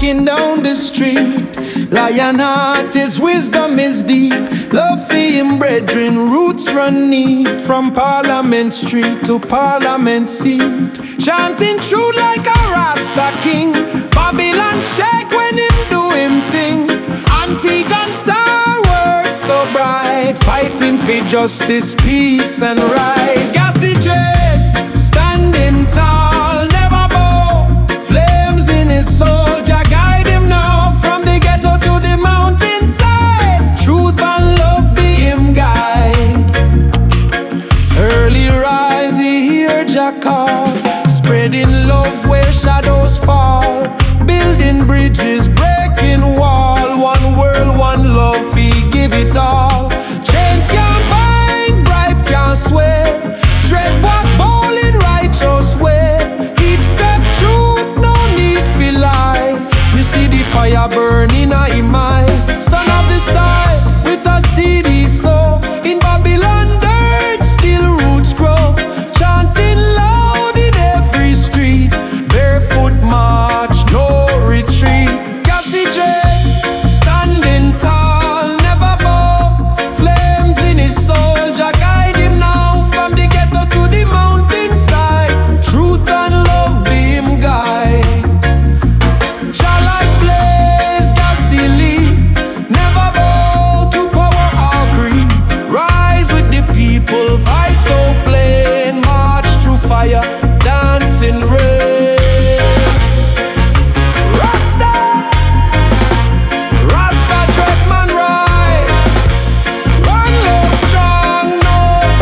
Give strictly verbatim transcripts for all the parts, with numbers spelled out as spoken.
walking down the street. Lion heart, his wisdom is deep. Love for him brethren, roots run neat. From Parliament Street to Parliament seat. Chanting truth like a Rasta king. Babylon shake when him do him thing. Antigua star words so bright. Fighting for justice, peace and right. Gassy Dread, standing tall, never bow. Flames in his soul, Jah guide him now. From the ghetto to the mountainside. Truth and love be him guide. Early rise, he hear Jah call. Spreading love where shadows fall. Building bridges, breaking wall. One world, one love, we give it all. Chains can't bind, bribe can't sway. Dread walk bold in righteous way. Each step truth, no need for lies. You see the fire burning in him eyes. Son of the side, with a seed he sow. In Babylon dirt, still roots grow. Chanting loud in every street. Barefoot march, no retreat. Gassy Dread, standing tall, never bow. Flames in his soul, Jah guide him now. From the ghetto to the mountainside. Truth and love be him guide. Jah like blaze, Gassy Lee. Never bow to power or greed. Rise with the people, voice so plain. March through fire, dancing rain. Rasta, Rasta Dreadman rise. Run low strong, no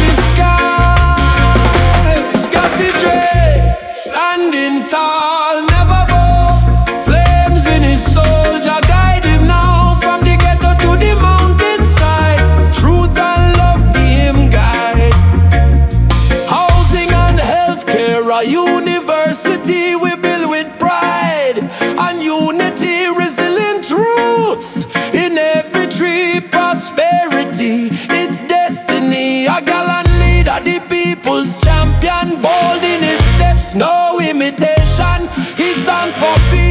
disguise. Gassy Dread, standing tall, never bow. Flames in his soul, Jah guide him now. From the ghetto to the mountainside. Truth and love be him guide. Housing and healthcare, a university we build with pride and unity, resilient roots in every tree. Prosperity, it's destiny. A gallant leader, the people's champion. Bold in his steps, no imitation. He stands for peace.